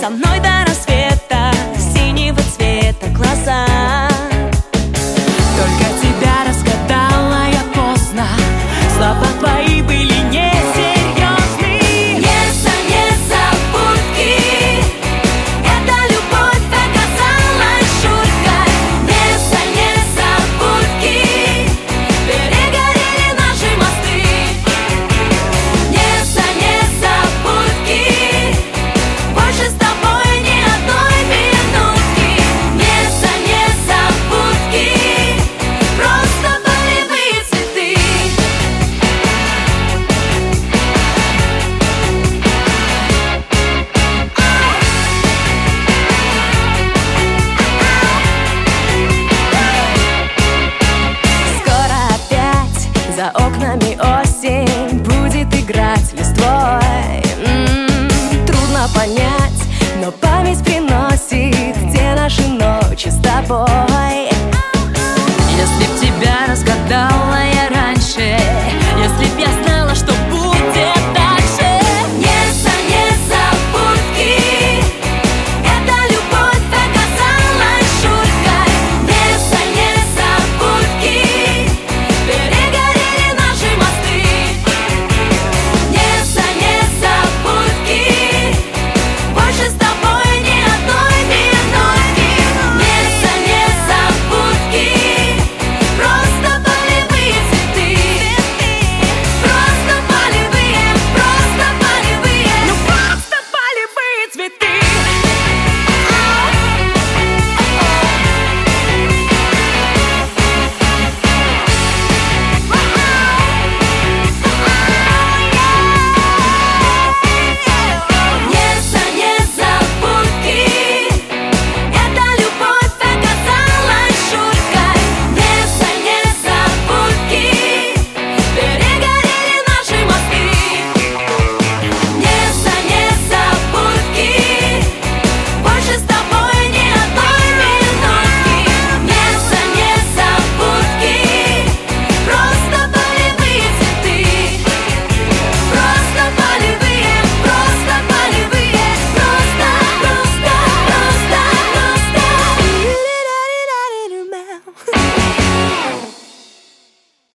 со мной до рассвета, синего цвета глаза. Только тебя разгадала я поздно, слова твои были несерьезны. Незабудки, эта любовь оказалась шуткой. Незабудки, перегорели наши мосты. Незабудки, больше с тобой ни одной минутки. Незабудки, просто полевые цветы. Скоро опять за окнами осень будет играть листвой. Трудно понять, но память приносит те наши ночи с тобой.